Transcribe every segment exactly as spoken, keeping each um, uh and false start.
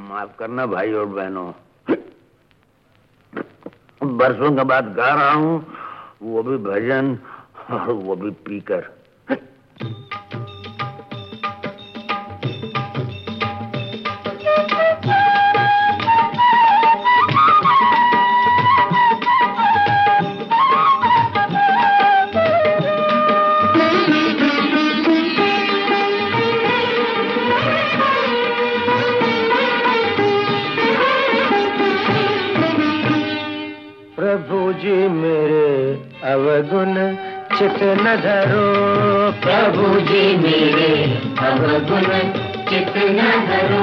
माफ करना भाई और बहनों, बरसों के बाद गा रहा हूँ, वो भी भजन और वो भी पीकर। प्रभु जी मेरे अवगुण चित न धरो, प्रभु जी मेरे अवगुण चित न धरो।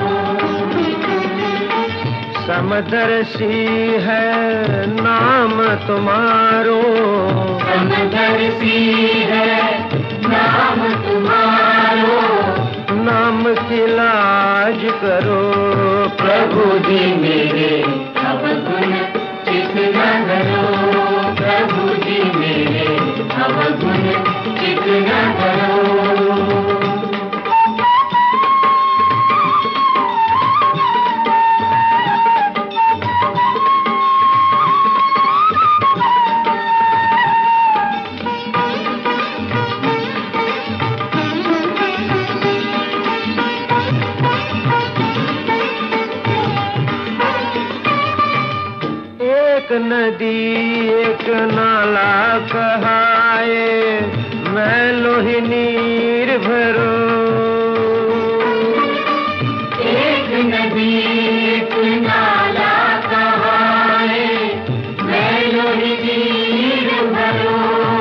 समदर्शी है नाम तुम्हारो, समदर्शी है नाम तुम्हारो। नाम की लाज करो, प्रभु जी मेरे अवगुण चित न धरो, प्रभु जी मेरे अवगुण चित न धरो। एक नदी एक नाला कहाए, मैं लोही नीर भरो। एक नदी एक नाला कहाए, मैं लोही नीर भरो।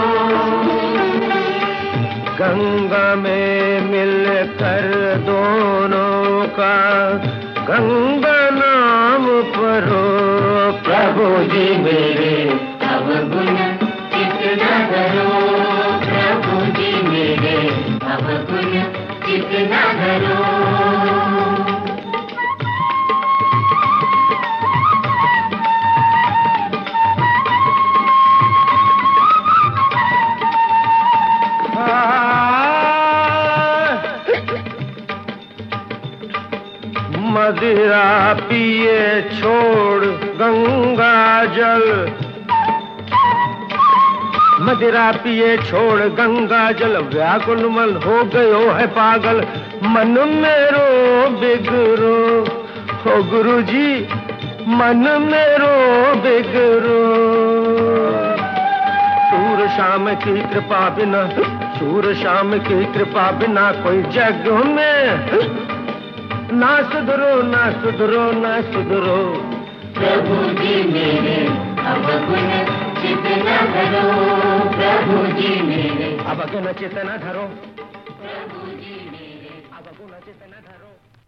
गंगा में मिलकर दोनों का गंगा नाम परो, प्रभु जी मेरे अवगुण चित न धरो, प्रभु जी मेरे अवगुण चित न धरो। मदिरा पिए छोड़ गंगा जल, मदिरा पिए छोड़ गंगा जल। व्याकुल मन हो गयो है पागल, मन मेरो बिगड़ो। हो गुरु जी मन मेरो बिगड़ो। सूर शाम की कृपा बिना, सूर शाम की कृपा बिना कोई जग में ना सुधरो, ना सुधरो, ना सुधरो। प्रभु जी मेरे अवगुण चित न धरो, प्रभु जी मेरे अवगुण चित न धरो, प्रभु जी मेरे अवगुण चित न धरो।